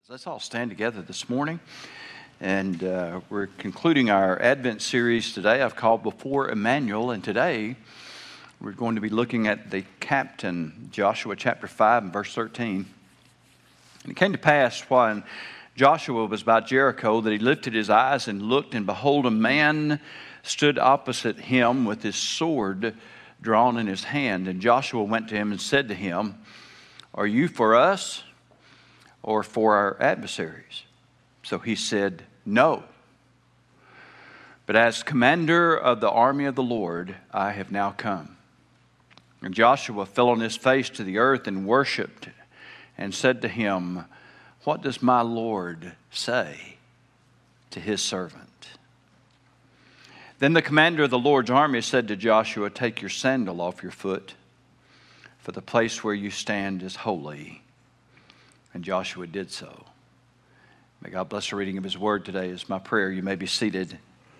Let's all stand together this morning, and we're concluding our Advent series today. I've called Before Emmanuel, and today we're going to be looking at the captain, Joshua chapter 5 and verse 13. And it came to pass when Joshua was by Jericho that he lifted his eyes and looked, and behold, a man stood opposite him with his sword drawn in his hand. And Joshua went to him and said to him, "Are you for us or for our adversaries?" So he said, "No. But as commander of the army of the Lord, I have now come." And Joshua fell on his face to the earth and worshipped and said to him, "What does my Lord say to his servant?" Then the commander of the Lord's army said to Joshua, "Take your sandal off your foot, for the place where you stand is holy." And Joshua did so. May God bless the reading of His Word today is my prayer. You may be seated.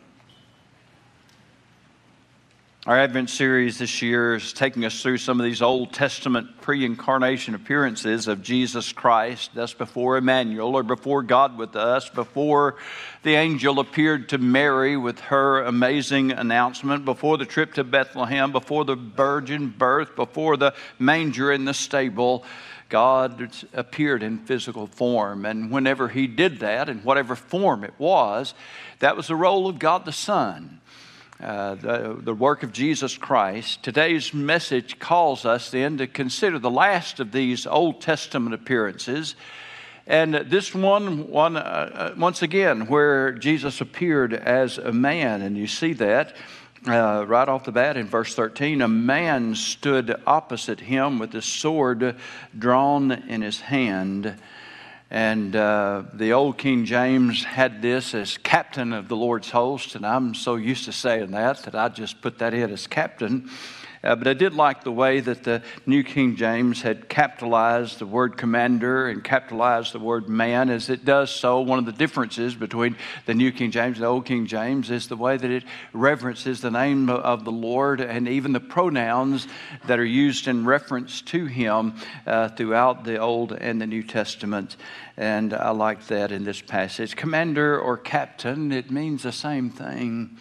Our Advent series this year is taking us through some of these Old Testament pre-incarnation appearances of Jesus Christ. That's before Emmanuel, or before God with us, before the angel appeared to Mary with her amazing announcement, before the trip to Bethlehem, before the virgin birth, before the manger in the stable. God appeared in physical form, and whenever He did that, in whatever form it was, that was the role of God the Son, the work of Jesus Christ. Today's message calls us then to consider the last of these Old Testament appearances, and this one once again, where Jesus appeared as a man, and you see that right off the bat in verse 13, a man stood opposite him with his sword drawn in his hand. And the old King James had this as captain of the Lord's host, and I'm so used to saying that I just put that in as captain. But I did like the way that the New King James had capitalized the word commander and capitalized the word man as it does so. One of the differences between the New King James and the Old King James is the way that it references the name of the Lord and even the pronouns that are used in reference to Him throughout the Old and the New Testament. And I like that in this passage. Commander or captain, it means the same thing.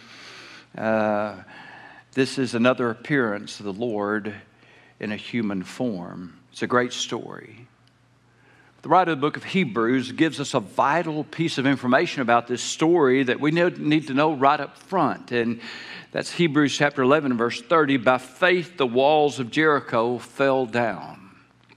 This is another appearance of the Lord in a human form. It's a great story. The writer of the book of Hebrews gives us a vital piece of information about this story that we need to know right up front. And that's Hebrews chapter 11, verse 30. By faith, the walls of Jericho fell down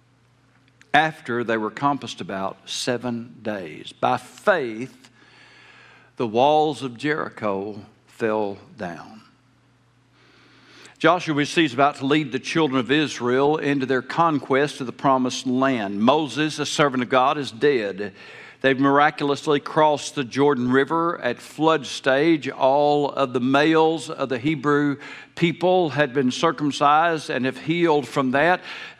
after they were compassed about 7 days. By faith, the walls of Jericho fell down. Joshua, we see, is about to lead the children of Israel into their conquest of the promised land. Moses, a servant of God, is dead. They've miraculously crossed the Jordan River at flood stage. All of the males of the Hebrew people had been circumcised and have healed from that.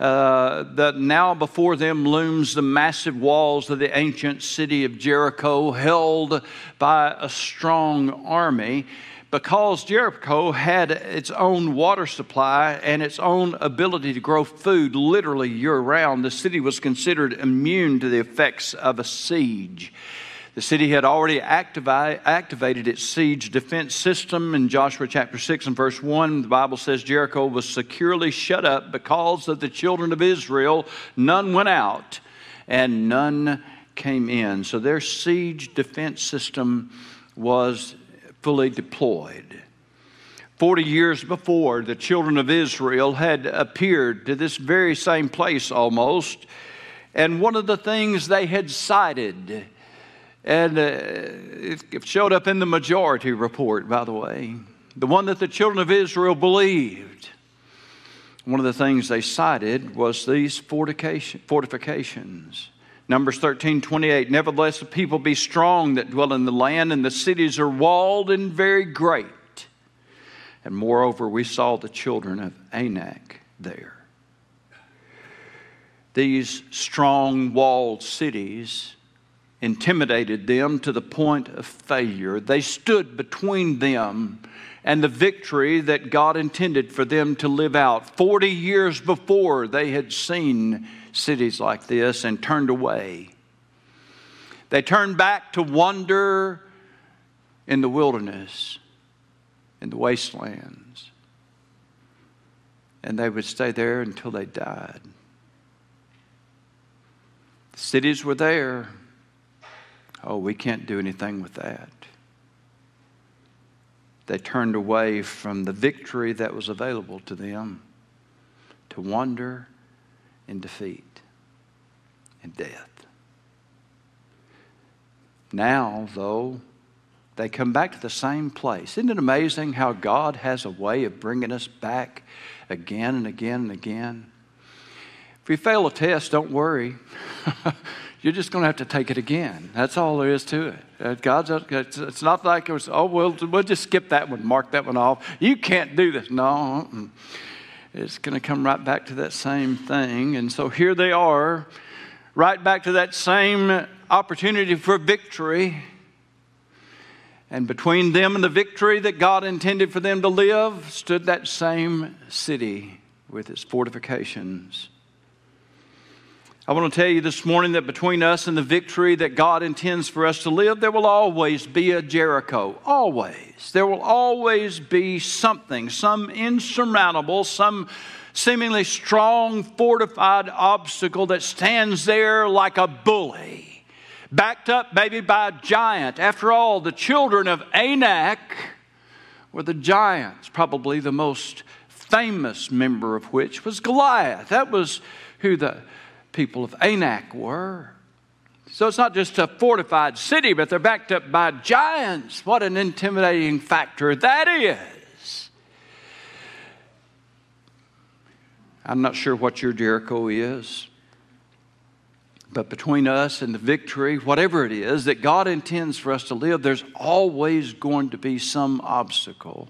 Now before them looms the massive walls of the ancient city of Jericho, held by a strong army. Because Jericho had its own water supply and its own ability to grow food literally year-round, the city was considered immune to the effects of a siege. The city had already activated its siege defense system. In Joshua chapter 6 and verse 1, the Bible says Jericho was securely shut up because of the children of Israel. None went out and none came in. So their siege defense system was fully deployed. 40 years before, the children of Israel had appeared to this very same place almost, and one of the things they had cited, and it showed up in the majority report, by the way, the one that the children of Israel believed, one of the things they cited was these fortifications. Numbers 13:28, nevertheless the people be strong that dwell in the land, and the cities are walled and very great. And moreover, we saw the children of Anak there. These strong walled cities intimidated them to the point of failure. They stood between them and the victory that God intended for them to live out. 40 years before, they had seen cities like this and turned away. They turned back to wander in the wilderness, in the wastelands. And they would stay there until they died. The cities were there. Oh, we can't do anything with that. They turned away from the victory that was available to them to wander in defeat and death. Now, though, they come back to the same place. Isn't it amazing how God has a way of bringing us back again and again and again? If we fail a test, don't worry. You're just going to have to take it again. That's all there is to it. It's not like it was, oh, we'll just skip that one, mark that one off. You can't do this. No, it's going to come right back to that same thing. And so here they are, right back to that same opportunity for victory. And between them and the victory that God intended for them to live stood that same city with its fortifications. I want to tell you this morning that between us and the victory that God intends for us to live, there will always be a Jericho. Always. There will always be something, some insurmountable, some seemingly strong, fortified obstacle that stands there like a bully, backed up maybe by a giant. After all, the children of Anak were the giants, probably the most famous member of which was Goliath. That was who the people of Anak were. So it's not just a fortified city, but they're backed up by giants. What an intimidating factor that is. I'm not sure what your Jericho is, but between us and the victory, whatever it is that God intends for us to live, there's always going to be some obstacle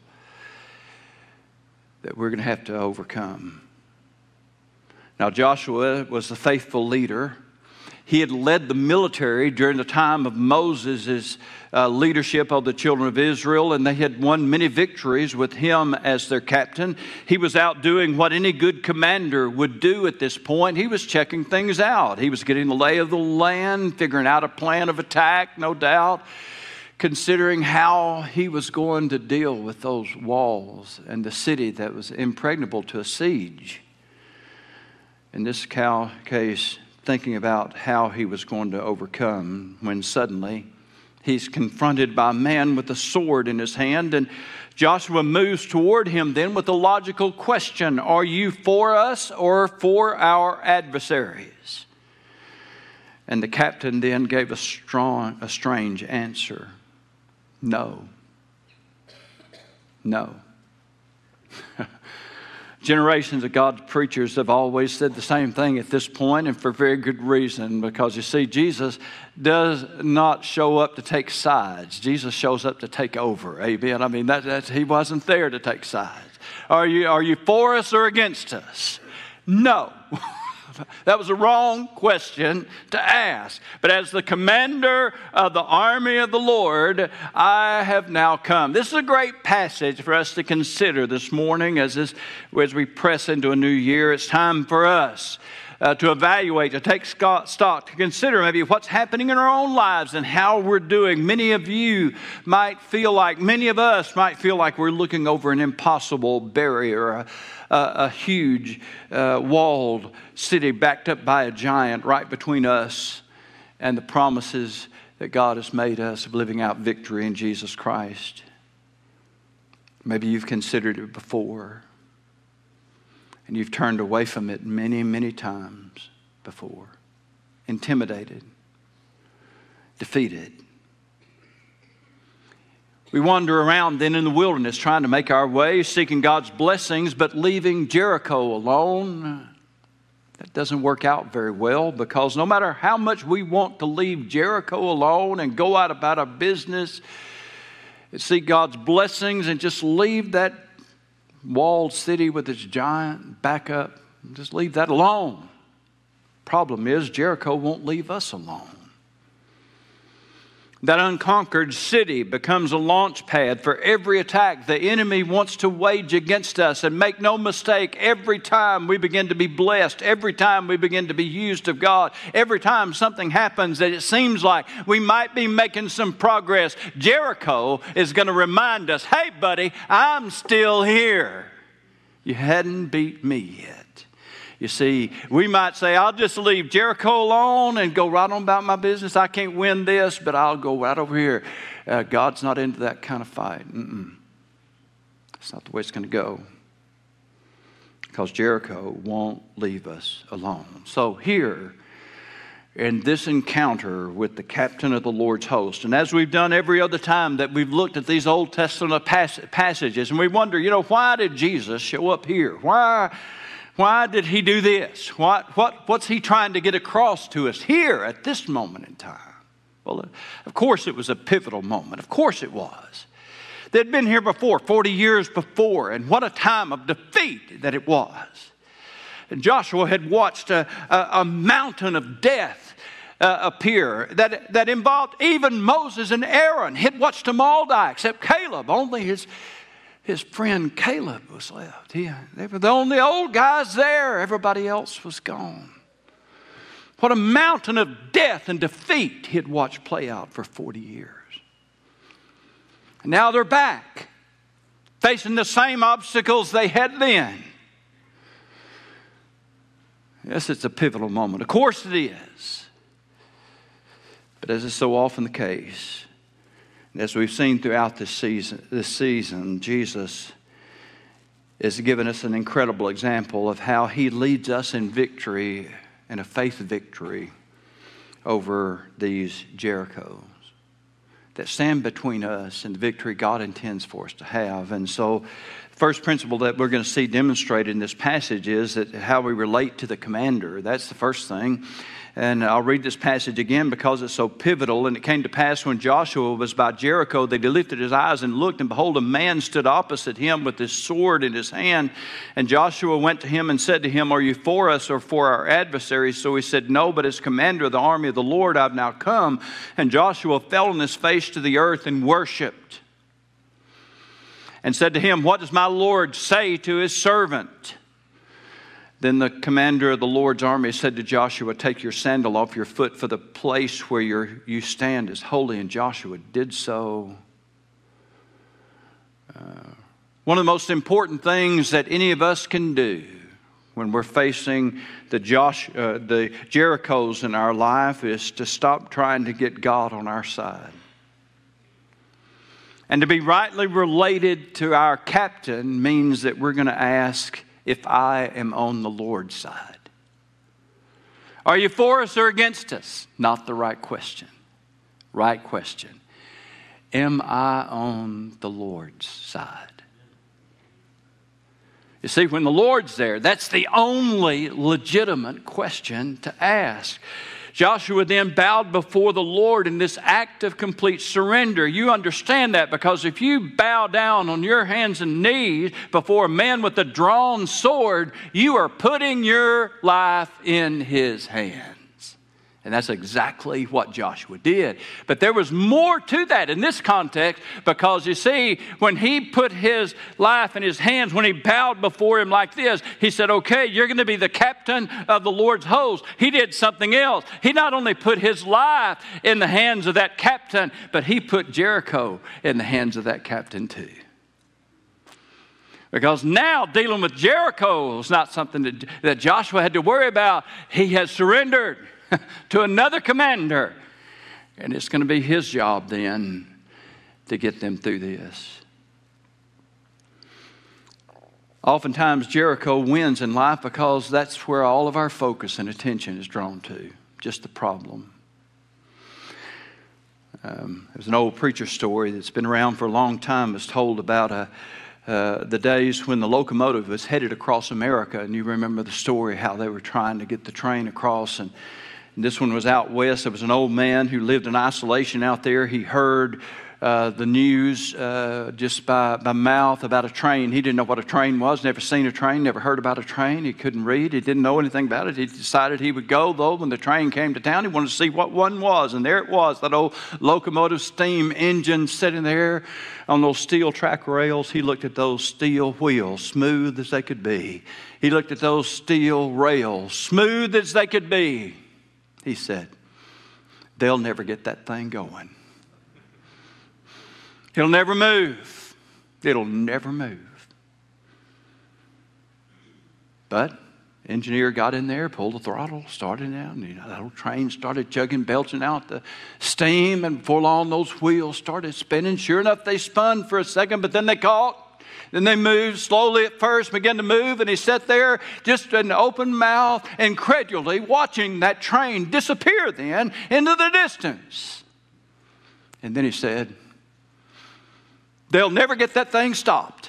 that we're going to have to overcome. Now, Joshua was a faithful leader. He had led the military during the time of Moses' leadership of the children of Israel, and they had won many victories with him as their captain. He was out doing what any good commander would do at this point. He was checking things out. He was getting the lay of the land, figuring out a plan of attack, no doubt, considering how he was going to deal with those walls and the city that was impregnable to a siege. In this case, thinking about how he was going to overcome when suddenly he's confronted by a man with a sword in his hand. And Joshua moves toward him then with a logical question: are you for us or for our adversaries? And the captain then gave a strange answer. No. No. Generations of God's preachers have always said the same thing at this point, and for very good reason, because you see, Jesus does not show up to take sides. Jesus shows up to take over. Amen. I mean, he wasn't there to take sides. Are you for us or against us? No. That was a wrong question to ask. But as the commander of the army of the Lord, I have now come. This is a great passage for us to consider this morning as we press into a new year. It's time for us to evaluate, to take stock, to consider maybe what's happening in our own lives and how we're doing. Many of us might feel like we're looking over an impossible barrier, a huge walled city backed up by a giant right between us and the promises that God has made us of living out victory in Jesus Christ. Maybe you've considered it before, and you've turned away from it many, many times before. Intimidated, defeated. We wander around then in the wilderness trying to make our way, seeking God's blessings, but leaving Jericho alone. That doesn't work out very well, because no matter how much we want to leave Jericho alone and go out about our business and seek God's blessings and just leave that walled city with its giant back up, just leave that alone. Problem is, Jericho won't leave us alone. That unconquered city becomes a launch pad for every attack the enemy wants to wage against us. And make no mistake, every time we begin to be blessed, every time we begin to be used of God, every time something happens that it seems like we might be making some progress, Jericho is going to remind us, hey buddy, I'm still here. You hadn't beat me yet. You see, we might say, I'll just leave Jericho alone and go right on about my business. I can't win this, but I'll go right over here. God's not into that kind of fight. That's not the way it's going to go. Because Jericho won't leave us alone. So here, in this encounter with the captain of the Lord's host, and as we've done every other time that we've looked at these Old Testament passages, and we wonder, why did Jesus show up here? Why did he do this? What's he trying to get across to us here at this moment in time? Well, of course it was a pivotal moment. Of course it was. They'd been here before, 40 years before, and what a time of defeat that it was. And Joshua had watched a mountain of death appear that involved even Moses and Aaron. He'd watched them all die except Caleb. Only his friend Caleb was left. They were the only old guys there. Everybody else was gone. What a mountain of death and defeat he had watched play out for 40 years. And now they're back, facing the same obstacles they had then. Yes, it's a pivotal moment. Of course it is. But as is so often the case, as we've seen throughout this season, Jesus has given us an incredible example of how he leads us in victory and a faith victory over these Jerichos that stand between us and the victory God intends for us to have. And so the first principle that we're going to see demonstrated in this passage is that how we relate to the commander. That's the first thing. And I'll read this passage again because it's so pivotal. And it came to pass when Joshua was by Jericho that he lifted his eyes and looked, and behold, a man stood opposite him with his sword in his hand. And Joshua went to him and said to him, are you for us or for our adversaries? So he said, no, but as commander of the army of the Lord I've now come. And Joshua fell on his face to the earth and worshipped. And said to him, what does my Lord say to his servant? Then the commander of the Lord's army said to Joshua, take your sandal off your foot, for the place where you stand is holy. And Joshua did so. One of the most important things that any of us can do when we're facing the Jerichos in our life is to stop trying to get God on our side. And to be rightly related to our captain means that we're going to ask, if I am on the Lord's side. Are you for us or against us? Not the right question. Right question. Am I on the Lord's side? You see, when the Lord's there, that's the only legitimate question to ask. Joshua then bowed before the Lord in this act of complete surrender. You understand that because if you bow down on your hands and knees before a man with a drawn sword, you are putting your life in his hands. And that's exactly what Joshua did. But there was more to that in this context because you see, when he put his life in his hands, when he bowed before him like this, he said, okay, you're going to be the captain of the Lord's host. He did something else. He not only put his life in the hands of that captain, but he put Jericho in the hands of that captain too. Because now dealing with Jericho is not something that Joshua had to worry about. He has surrendered to another commander. And it's going to be his job then to get them through this. Oftentimes Jericho wins in life because that's where all of our focus and attention is drawn to. Just the problem. There's an old preacher story that's been around for a long time. It's told about the days when the locomotive was headed across America. And you remember the story how they were trying to get the train across. And this one was out west. There was an old man who lived in isolation out there. He heard the news just by mouth about a train. He didn't know what a train was, never seen a train, never heard about a train. He couldn't read. He didn't know anything about it. He decided he would go, though, when the train came to town. He wanted to see what one was. And there it was, that old locomotive steam engine sitting there on those steel track rails. He looked at those steel wheels, smooth as they could be. He looked at those steel rails, smooth as they could be. He said, they'll never get that thing going. It'll never move. It'll never move. But engineer got in there, pulled the throttle, started out, and that old train started chugging, belching out the steam, and before long those wheels started spinning. Sure enough, they spun for a second, but then they caught. Then they moved slowly at first, began to move, and he sat there just an open mouth, incredulously watching that train disappear then into the distance. And then he said, they'll never get that thing stopped.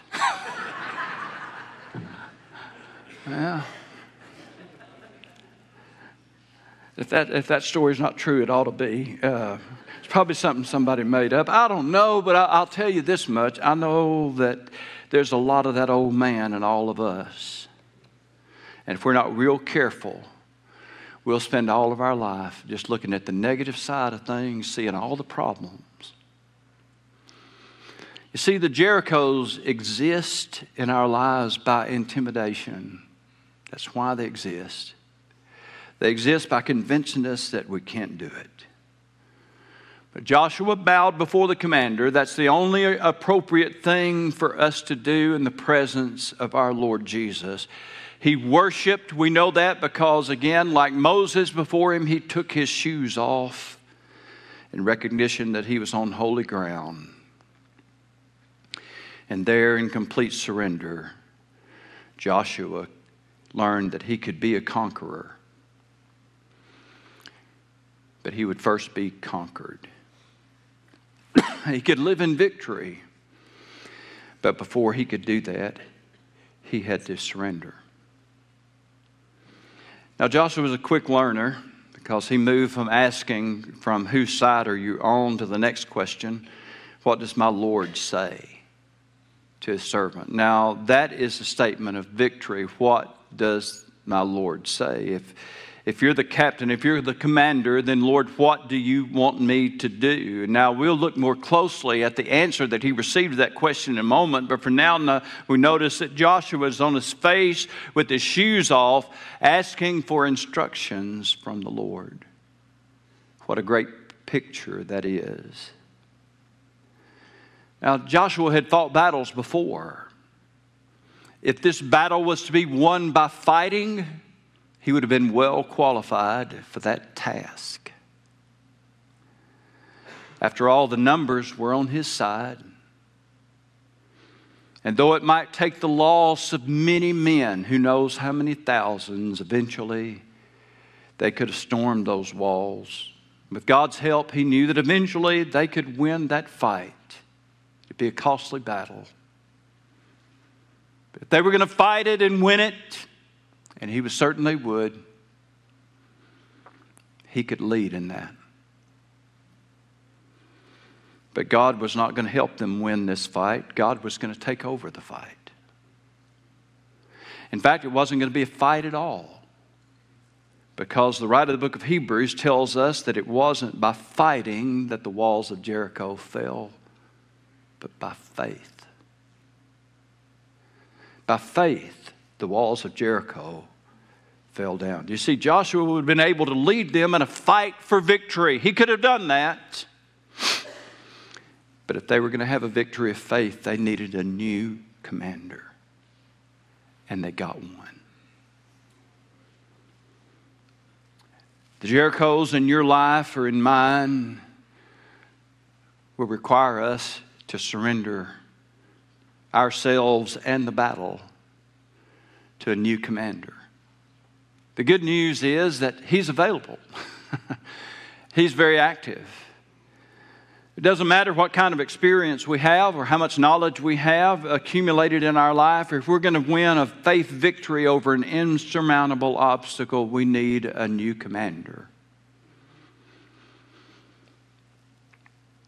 Well, if that story's not true, it ought to be. It's probably something somebody made up. I don't know, but I'll tell you this much. I know that there's a lot of that old man in all of us. And if we're not real careful, we'll spend all of our life just looking at the negative side of things, seeing all the problems. You see, the Jerichos exist in our lives by intimidation. That's why they exist. They exist by convincing us that we can't do it. But Joshua bowed before the commander. That's the only appropriate thing for us to do in the presence of our Lord Jesus. He worshiped. We know that because, again, like Moses before him, he took his shoes off in recognition that he was on holy ground. And there, in complete surrender, Joshua learned that he could be a conqueror. But he would first be conquered. He could live in victory. But before he could do that, he had to surrender. Now, Joshua was a quick learner because he moved from asking from whose side are you on to the next question, what does my Lord say to his servant? Now, that is a statement of victory. What does my Lord say? If you're the captain, if you're the commander, then Lord, what do you want me to do? Now, we'll look more closely at the answer that he received to that question in a moment. But for now, we notice that Joshua is on his face with his shoes off, asking for instructions from the Lord. What a great picture that is. Now, Joshua had fought battles before. If this battle was to be won by fighting, he would have been well qualified for that task. After all, the numbers were on his side. And though it might take the loss of many men, who knows how many thousands, eventually they could have stormed those walls. With God's help, he knew that eventually they could win that fight. It'd be a costly battle. But if they were going to fight it and win it, and he certainly would, he could lead in that. But God was not going to help them win this fight. God was going to take over the fight. In fact, it wasn't going to be a fight at all, because the writer of the book of Hebrews tells us that it wasn't by fighting that the walls of Jericho fell, but by faith. By faith, the walls of Jericho fell down. You see, Joshua would have been able to lead them in a fight for victory. He could have done that. But if they were going to have a victory of faith, they needed a new commander. And they got one. The Jerichos in your life or in mine will require us to surrender ourselves and the battle to a new commander. The good news is that he's available. He's very active. It doesn't matter what kind of experience we have or how much knowledge we have accumulated in our life. If we're going to win a faith victory over an insurmountable obstacle, we need a new commander.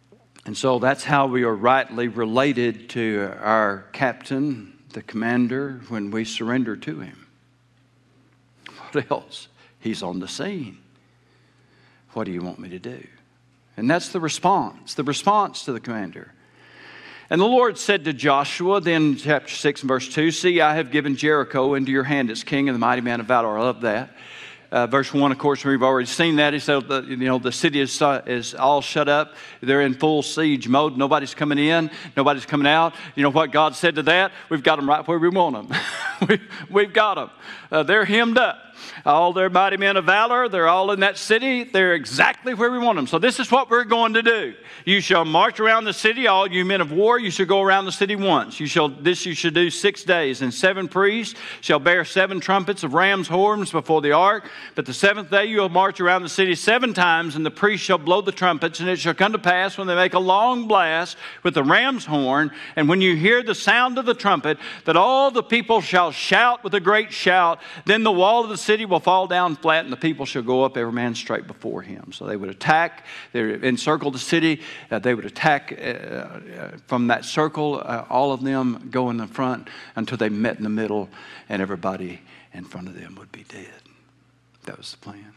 And so that's how we are rightly related to our captain, the commander, when we surrender to him. What else? He's on the scene. What do you want me to do? And that's the response to the commander. And the Lord said to Joshua, then chapter 6 and verse 2, see, I have given Jericho into your hand as king and the mighty man of valor. I love that. Verse 1, of course, we've already seen that. He said, the city is all shut up. They're in full siege mode. Nobody's coming in. Nobody's coming out. You know what God said to that? We've got them right where we want them. We've got them. They're hemmed up. All their mighty men of valor, they're all in that city. They're exactly where we want them. So this is what we're going to do. You shall march around the city, all you men of war. You shall go around the city once. You shall do 6 days. And 7 priests shall bear 7 trumpets of ram's horns before the ark. But the 7th day you will march around the city 7 times, and the priests shall blow the trumpets. And it shall come to pass when they make a long blast with the ram's horn, and when you hear the sound of the trumpet, that all the people shall shout with a great shout. Then the wall of the city will fall down flat, and the people shall go up, every man straight before him. So they would attack. They would encircle the city. They would attack from that circle, all of them go in the front until they met in the middle, and everybody in front of them would be dead. That was the plan.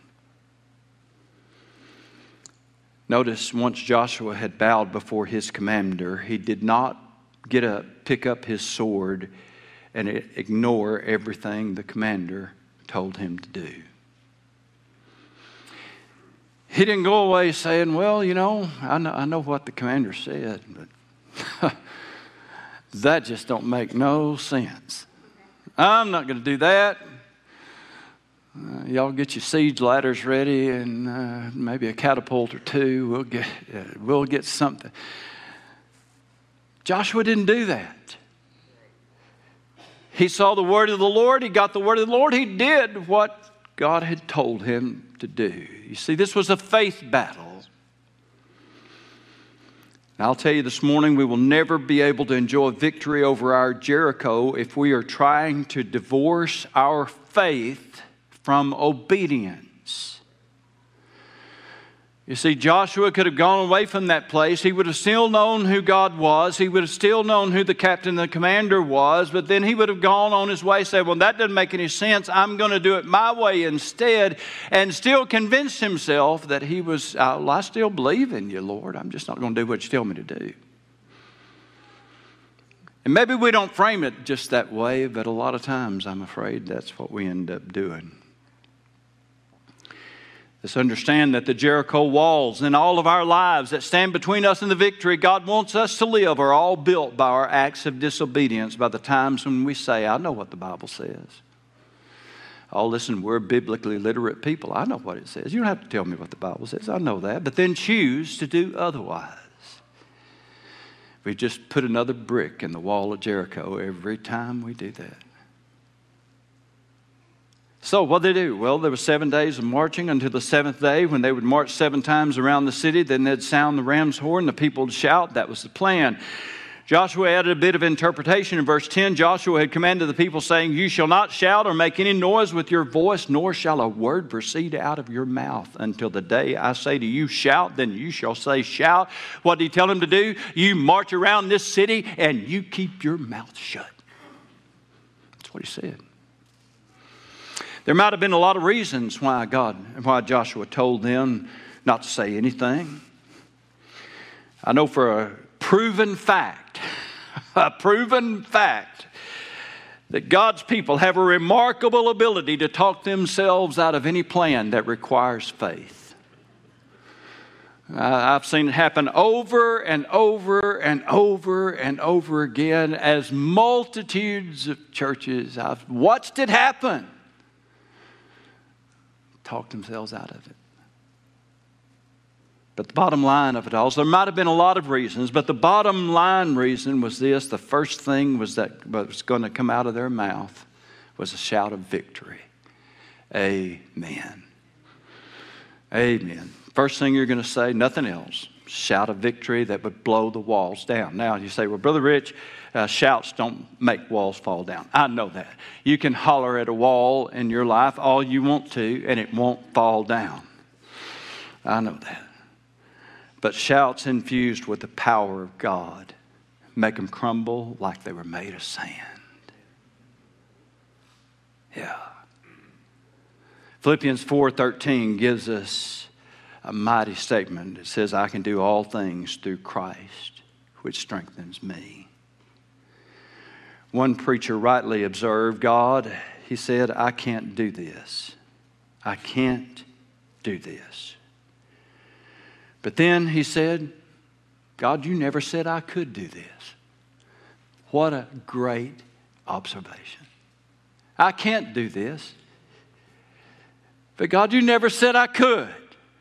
Notice, once Joshua had bowed before his commander, he did not get up, pick up his sword, and ignore everything the commander told him to do. He didn't go away saying, well, I know what the commander said, but that just don't make no sense. I'm not going to do that. Y'all get your siege ladders ready and maybe a catapult or 2. We'll get something. Joshua didn't do that. He saw the word of the Lord. He got the word of the Lord. He did what God had told him to do. You see, this was a faith battle. And I'll tell you this morning, we will never be able to enjoy victory over our Jericho if we are trying to divorce our faith from obedience. You see, Joshua could have gone away from that place. He would have still known who God was. He would have still known who the captain and the commander was. But then he would have gone on his way and said, well, that doesn't make any sense. I'm going to do it my way instead. And still convinced himself that he was, I still believe in you, Lord. I'm just not going to do what you tell me to do. And maybe we don't frame it just that way, but a lot of times I'm afraid that's what we end up doing. Let's understand that the Jericho walls in all of our lives that stand between us and the victory God wants us to live are all built by our acts of disobedience, by the times when we say, I know what the Bible says. Oh, listen, we're biblically literate people. I know what it says. You don't have to tell me what the Bible says. I know that. But then choose to do otherwise. We just put another brick in the wall of Jericho every time we do that. So what did they do? Well, there were 7 days of marching until the 7th day when they would march 7 times around the city. Then they'd sound the ram's horn. The people would shout. That was the plan. Joshua added a bit of interpretation in verse 10. Joshua had commanded the people saying, you shall not shout or make any noise with your voice, nor shall a word proceed out of your mouth until the day I say to you, shout, then you shall say, shout. What did he tell them to do? You march around this city and you keep your mouth shut. That's what he said. There might have been a lot of reasons why Joshua told them not to say anything. I know for a proven fact, that God's people have a remarkable ability to talk themselves out of any plan that requires faith. I've seen it happen over and over and over and over again as multitudes of churches. I've watched it happen. Talk themselves out of it. But the bottom line of it all, so there might have been a lot of reasons, but the bottom line reason was this. The first thing was that what was going to come out of their mouth was a shout of victory. Amen. Amen. First thing you're going to say, nothing else. Shout of victory that would blow the walls down. Now you say, well, Brother Rich, shouts don't make walls fall down. I know that. You can holler at a wall in your life all you want to, and it won't fall down. I know that. but shouts infused with the power of God make them crumble like they were made of sand. Yeah. Philippians 4:13 gives us a mighty statement. It says, I can do all things through Christ, which strengthens me. One preacher rightly observed, God, he said, I can't do this. I can't do this. But then he said, God, you never said I could do this. What a great observation. I can't do this. But God, you never said I could.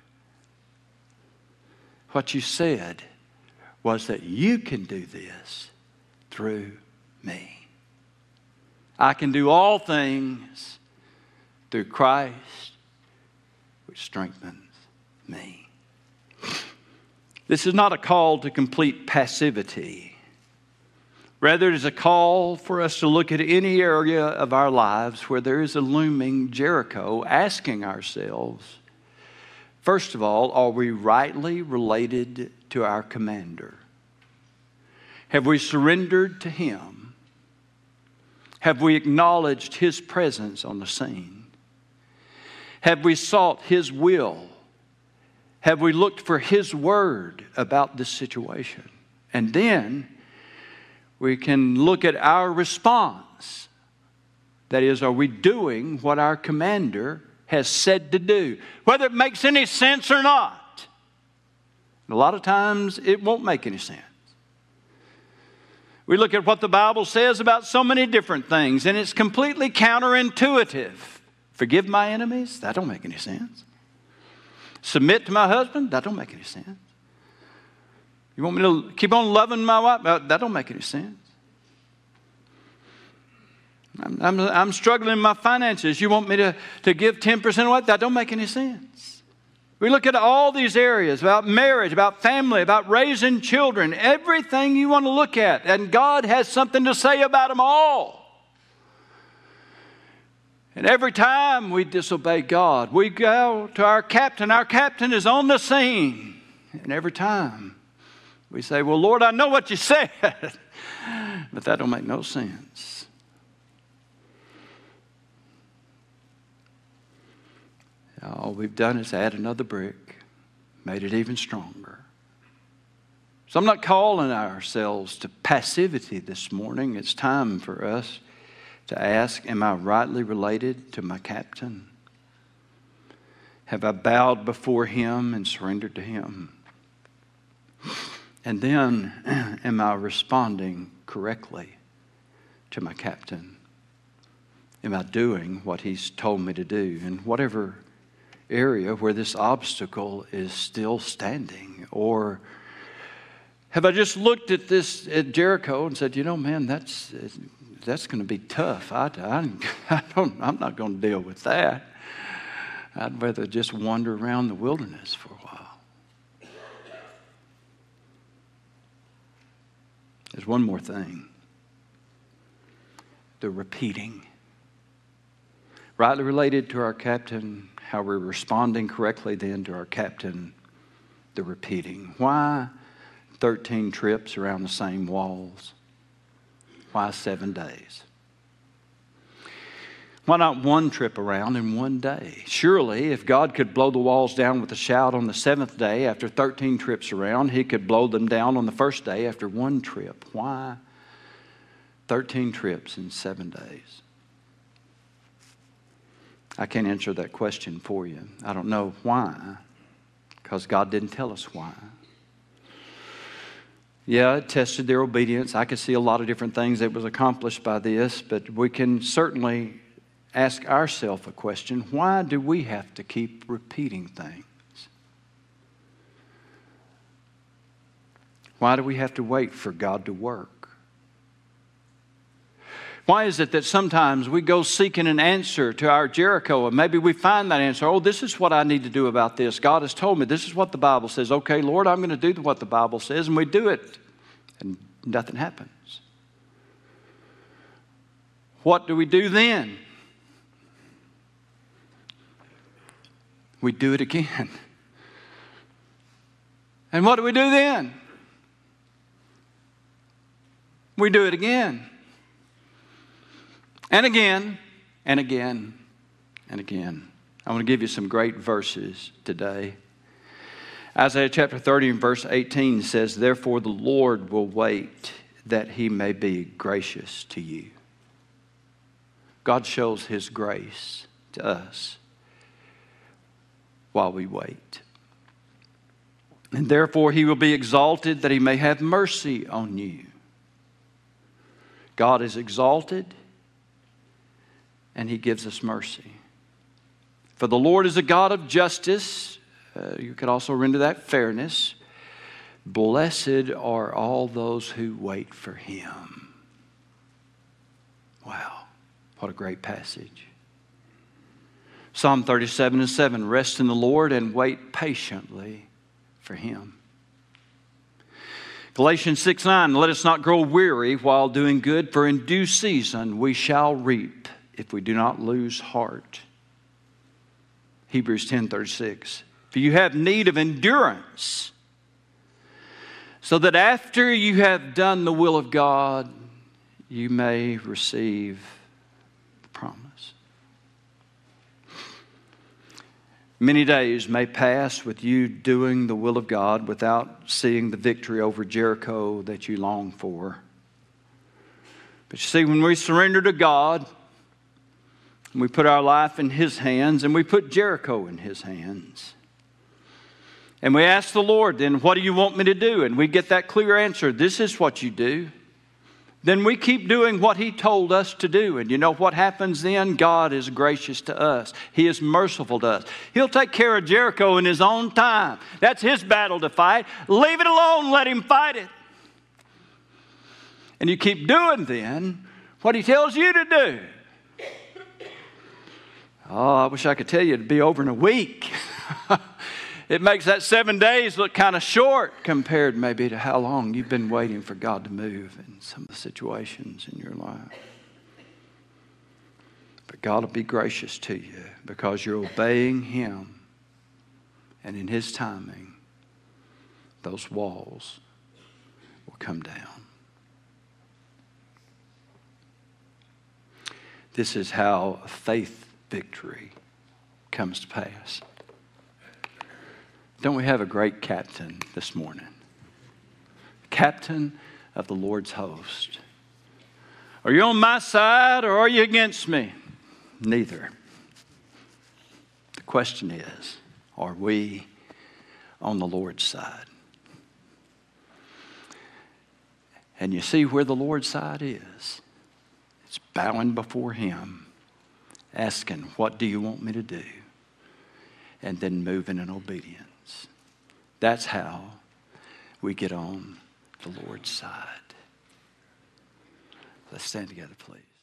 What you said was that you can do this through me. I can do all things through Christ, which strengthens me. This is not a call to complete passivity. Rather, it is a call for us to look at any area of our lives where there is a looming Jericho, asking ourselves, first of all, are we rightly related to our commander? Have we surrendered to him? Have we acknowledged his presence on the scene? Have we sought his will? Have we looked for his word about this situation? And then we can look at our response. That is, are we doing what our commander has said to do? Whether it makes any sense or not. And a lot of times it won't make any sense. We look at what the Bible says about so many different things, and it's completely counterintuitive. Forgive my enemies? That don't make any sense. Submit to my husband? That don't make any sense. You want me to keep on loving my wife? That don't make any sense. I'm struggling in my finances. You want me to give 10% away? That don't make any sense. We look at all these areas about marriage, about family, about raising children, everything you want to look at. And God has something to say about them all. And every time we disobey God, we go to our captain. Our captain is on the scene. And every time we say, well, Lord, I know what you said. But that don't make no sense. All we've done is add another brick, made it even stronger. So I'm not calling ourselves to passivity this morning. It's time for us to ask, am I rightly related to my captain? Have I bowed before him and surrendered to him? And then, am I responding correctly to my captain? Am I doing what he's told me to do? And whatever area where this obstacle is still standing, or have I just looked at Jericho and said, you know, man, that's going to be tough. I'm not going to deal with that. I'd rather just wander around the wilderness for a while. There's one more thing. The repeating. Rightly related to our captain, how we're responding correctly then to our captain, the repeating. Why 13 trips around the same walls? Why 7 days? Why not one trip around in one day? Surely, if God could blow the walls down with a shout on the 7th day after 13 trips around, he could blow them down on the first day after one trip. Why 13 trips in 7 days? I can't answer that question for you. I don't know why, because God didn't tell us why. Yeah, it tested their obedience. I could see a lot of different things that was accomplished by this, but we can certainly ask ourselves a question. Why do we have to keep repeating things? Why do we have to wait for God to work? Why is it that sometimes we go seeking an answer to our Jericho, and maybe we find that answer, oh, this is what I need to do about this. God has told me this is what the Bible says. Okay, Lord, I'm going to do what the Bible says, and we do it, and nothing happens. What do we do then? We do it again. And what do we do then? We do it again. And again, and again, and again. I want to give you some great verses today. Isaiah chapter 30 and verse 18 says, "Therefore the Lord will wait that he may be gracious to you." God shows his grace to us while we wait. "And therefore he will be exalted that he may have mercy on you." God is exalted and he gives us mercy. "For the Lord is a God of justice." You could also render that fairness. "Blessed are all those who wait for him." Wow, what a great passage. Psalm 37 and 7, "Rest in the Lord and wait patiently for him." Galatians 6:9, "Let us not grow weary while doing good, for in due season we shall reap if we do not lose heart." Hebrews 10:36, "For you have need of endurance, so that after you have done the will of God, you may receive the promise." Many days may pass with you doing the will of God without seeing the victory over Jericho that you long for. But you see, when we surrender to God, and we put our life in his hands, and we put Jericho in his hands, and we ask the Lord, then, "What do you want me to do?" And we get that clear answer, "This is what you do." Then we keep doing what he told us to do. And you know what happens then? God is gracious to us. He is merciful to us. He'll take care of Jericho in his own time. That's his battle to fight. Leave it alone. Let him fight it. And you keep doing then what he tells you to do. Oh, I wish I could tell you it'd be over in a week. It makes that 7 days look kind of short compared maybe to how long you've been waiting for God to move in some of the situations in your life. But God will be gracious to you because you're obeying him. And in his timing, those walls will come down. This is how faith victory comes to pass. Don't we have a great captain this morning? Captain of the Lord's host. Are you on my side or are you against me? Neither. The question is, are we on the Lord's side? And you see where the Lord's side is. It's bowing before him, asking, "What do you want me to do?" And then moving in obedience. That's how we get on the Lord's side. Let's stand together, please.